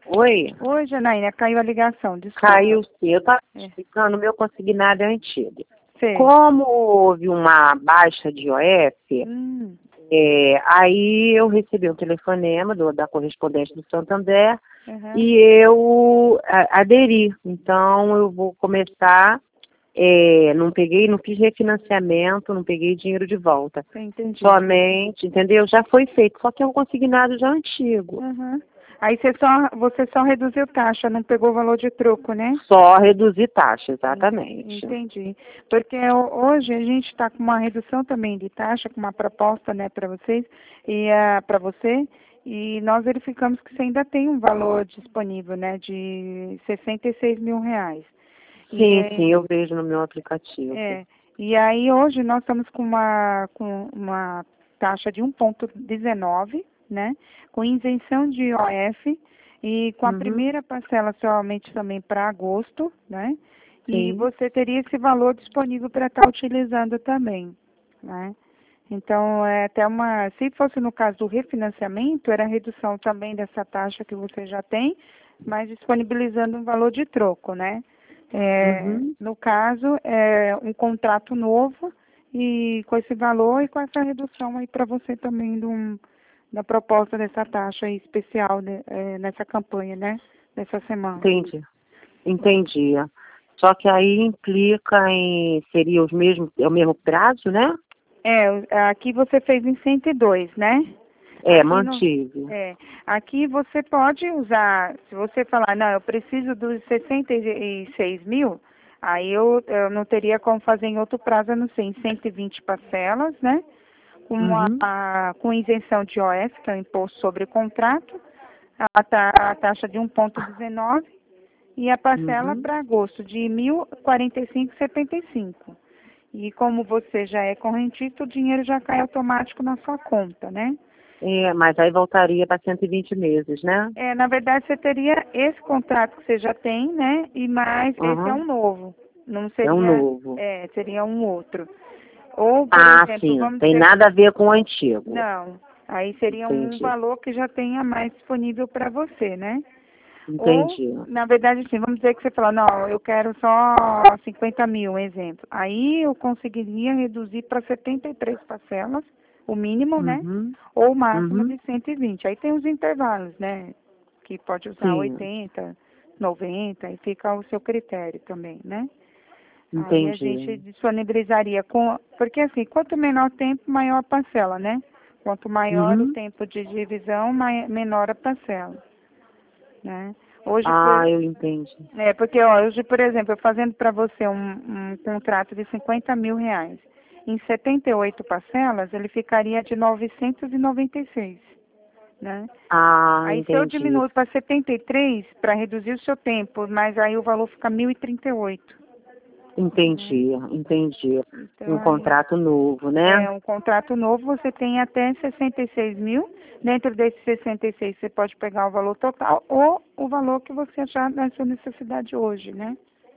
Oi? Oi, Janaína, caiu a ligação, desculpa. Caiu sim. Eu estava explicando, o meu consignado é antigo. Sei. Como houve uma baixa de IOF, aí eu recebi um telefonema da correspondente do Santander e eu aderi. Então eu vou começar, não fiz refinanciamento, não peguei dinheiro de volta. Entendi. Somente, entendeu? Já foi feito, só que é um consignado já antigo. Aí você só reduziu taxa, não pegou o valor de troco, né? Só reduzir taxa, exatamente. Entendi. Porque hoje a gente está com uma redução também de taxa, com uma proposta, né, para vocês e para você. E nós verificamos que você ainda tem um valor disponível, né, de R$ 66.000. Sim, eu vejo no meu aplicativo. E aí hoje nós estamos com uma taxa de 1,19, né? Com isenção de IOF e com a primeira parcela somente também para agosto, né? E você teria esse valor disponível para estar utilizando também, né? Então, se fosse no caso do refinanciamento, era a redução também dessa taxa que você já tem, mas disponibilizando um valor de troco, né? No caso, é um contrato novo e com esse valor e com essa redução aí para você também da proposta dessa taxa aí especial nessa campanha, né? Dessa semana. Entendi. Só que aí implica seria é o mesmo prazo, né? Aqui você fez em 102, né? Mantive. Aqui você pode usar, se você falar, não, eu preciso dos 66 mil, aí eu não teria como fazer em outro prazo, a não ser em 120 parcelas, né? Com isenção de IOF, que é o imposto sobre o contrato, a taxa de 1,19 e a parcela para agosto de 1.045,75. E como você já é correntista, o dinheiro já cai automático na sua conta, né? Mas aí voltaria para 120 meses, né? Na verdade, você teria esse contrato que você já tem, né? E mais, esse é um novo. Não seria, é um novo. Seria um outro. Ou, por exemplo, sim, vamos tem dizer, nada a ver com o antigo. não, aí seria um valor que já tenha mais disponível para você, né? Entendi. Ou, na verdade, assim, vamos dizer que você fala, não, eu quero só 50 mil, um exemplo. Aí eu conseguiria reduzir para 73 parcelas, o mínimo, né? Ou o máximo de 120. Aí tem os intervalos, né? Que pode usar 80, 90, e fica ao seu critério também, né? Aí a gente disponibilizaria porque assim, quanto menor o tempo, maior a parcela, né? Quanto maior o tempo de divisão, menor a parcela, né? Hoje, eu entendi. porque hoje, por exemplo, eu fazendo para você um contrato de R$ 50 mil, em 78 parcelas, ele ficaria de 996, né? Aí se eu diminuo para 73, para reduzir o seu tempo, mas aí o valor fica 1.038. Entendi. Então, Contrato novo, né? Um contrato novo, você tem até 66 mil. Dentro desses 66, você pode pegar o valor total ou o valor que você achar da sua necessidade hoje, né?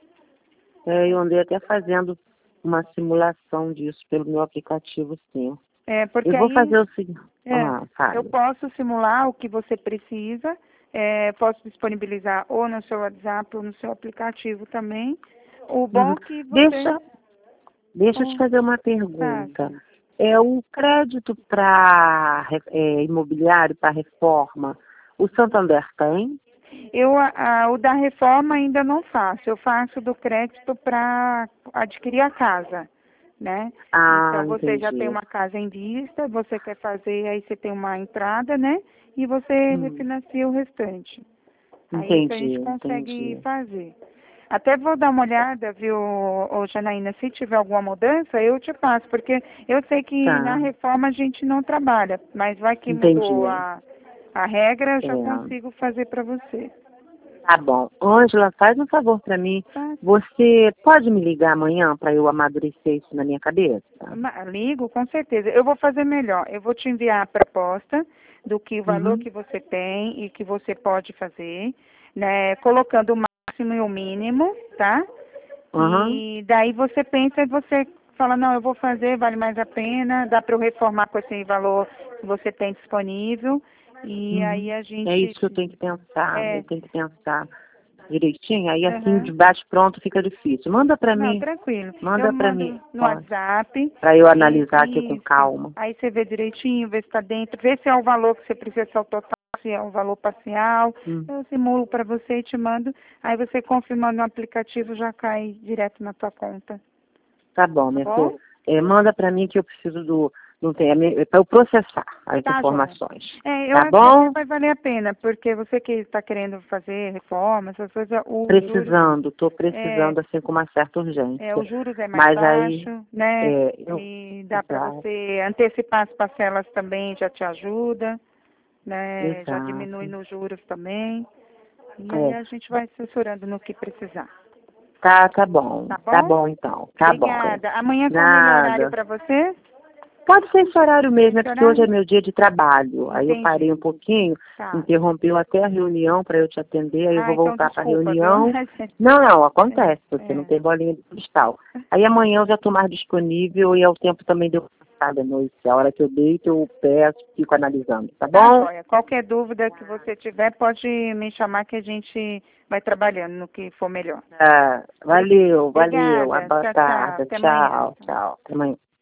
Eu andei até fazendo uma simulação disso pelo meu aplicativo, sim. Porque eu vou fazer o seguinte. Eu posso simular o que você precisa, posso disponibilizar ou no seu WhatsApp ou no seu aplicativo também. O bom que você... Deixa eu te fazer uma pergunta. O crédito para imobiliário, para reforma, o Santander tem? O da reforma ainda não faço. Eu faço do crédito para adquirir a casa, né? Então, você já tem uma casa em vista, você quer fazer, aí você tem uma entrada, né? E você refinancia o restante. Aí isso a gente consegue fazer. Até vou dar uma olhada, viu, Janaína, se tiver alguma mudança, eu te passo, porque eu sei que na reforma a gente não trabalha, mas vai que mudou a regra, eu já consigo fazer para você. Tá bom. Ângela, faz um favor para mim. Você pode me ligar amanhã para eu amadurecer isso na minha cabeça? Ligo, com certeza. Eu vou fazer melhor. Eu vou te enviar a proposta do que o valor que você tem e que você pode fazer, né? Colocando o máximo e o mínimo, tá? E daí você pensa e você fala, não, eu vou fazer, vale mais a pena, dá para eu reformar com esse valor que você tem disponível. E aí a gente... É isso que eu tenho que pensar, É. eu tenho que pensar direitinho, aí assim de baixo pronto fica difícil. Manda pra Não, mim, tranquilo. manda Eu pra mando mim, no WhatsApp. pra eu analisar aqui com Isso. calma. Aí você vê direitinho, vê se está dentro, vê se é o valor que você precisa, se é o total, se é o valor parcial. Eu simulo para você e te mando. Aí você confirmando no aplicativo já cai direto na tua conta. Tá bom, minha bom? filha. Manda pra mim que eu preciso não tem, para eu processar as Tá, informações. eu Tá acho que bom? até vai valer a pena, porque você que está querendo fazer reforma, essas coisas, Tô precisando assim com uma certa urgência. os juros é mais Mas aí, baixo, né? eu, E dá para exato, você antecipar as parcelas também, já te ajuda, né? Já exato. diminui nos juros também. E aí É. a gente vai assessorando no que precisar. Tá bom. Tá Tá bom? bom então. Tá bom. Obrigada. Amanhã qual o melhor horário Nada. para você? Pode ser esse horário mesmo, é Esse porque hoje é horário? meu dia de trabalho. Aí eu Entendi. parei um pouquinho, Tá. interrompeu até a reunião para eu te atender, aí eu vou Então voltar para a desculpa, viu? reunião. Não, acontece, você não É. tem bolinha de cristal. Aí amanhã eu já estou mais disponível e é o tempo também de eu passar da noite. A hora que eu deito, eu peço, fico analisando, tá Tá, bom? joia. Qualquer dúvida que você tiver, pode me chamar que a gente vai trabalhando no que for melhor. Valeu. Uma Obrigada. boa Tchau, tchau. tarde. Até amanhã. Tchau. Até amanhã.